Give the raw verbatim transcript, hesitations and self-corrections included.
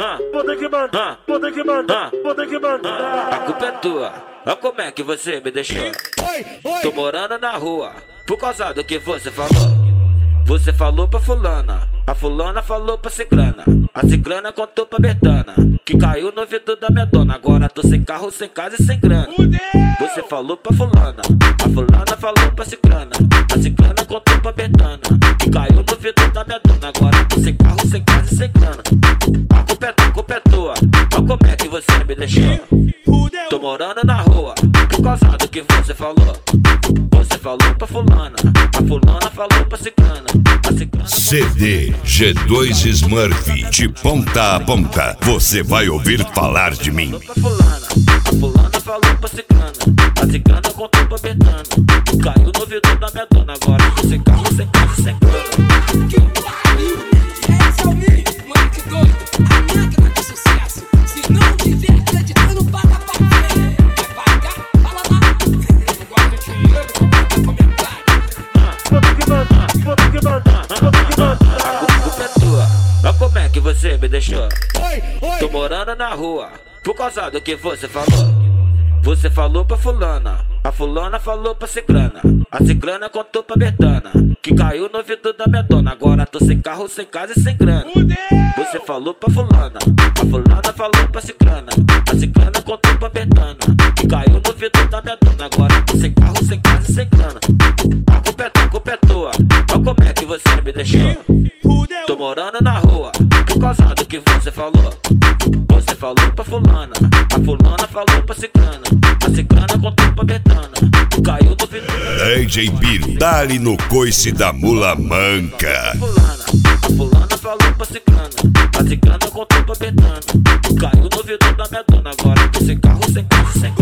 vou ter que mandar, vou ter que mandar, vou ter que mandar. A culpa é tua, olha como é que você me deixou. Tô morando na rua, por causa do que você falou. Você falou pra fulana, a fulana falou pra ciclana, a ciclana contou pra Betana, que caiu no ouvido da minha dona. Agora tô sem carro, sem casa e sem grana. Você falou pra fulana, a fulana falou pra ciclana, a ciclana contou pra Betana, que caiu no ouvido da minha dona. Agora tô sem carro, sem casa e sem grana. A culpa é tua, a culpa é tua, olha como é que você me deixou. Tô morando na rua, por causa do que você falou. Você falou pra fulana, a fulana falou pra ciclana, a ciclana... C D G dois Smurf, de ponta a ponta, você vai ouvir falar de mim. Pra fulana, a fulana falou pra ciclana, a ciclana contou pra Betana, caiu no ouvido da minha dona. Agora tô sem carro, sem casa, sem grana. Que pariu, esse é o mim, moleque doido, a máquina de sucesso. Se não tiver acreditando, paga pra ver. Vai pagar, fala lá. Guarda o dinheiro, vai comentar. Vou ter que mandar, vou ter que mandar, vou ter que mandar. A culpa é tua, olha como é que você me deixou. Tô morando na rua, por causa do que você falou. Você falou pra fulana, a fulana falou pra ciclana, a ciclana contou pra Betana, que caiu no ouvido da minha dona. Agora tô sem carro, sem casa e sem grana. Você falou pra fulana, a fulana falou pra ciclana, a ciclana contou pra Betana, que caiu no ouvido da minha dona. Agora tô sem carro, sem casa e sem grana. A culpa é tua, a culpa é tua, olha como é que você me deixou. Tô morando na rua, por causa do que você falou. Você falou pra fulana, a fulana falou pra ciclana, a ciclana contou pra Betana, caiu no ouvido D J Biro, dá-lhe no coice da mula manca. fulana, a fulana falou pra ciclana, a ciclana contou pra Betana, caiu no ouvido da minha dona. Agora tô sem carro, sem casa, sem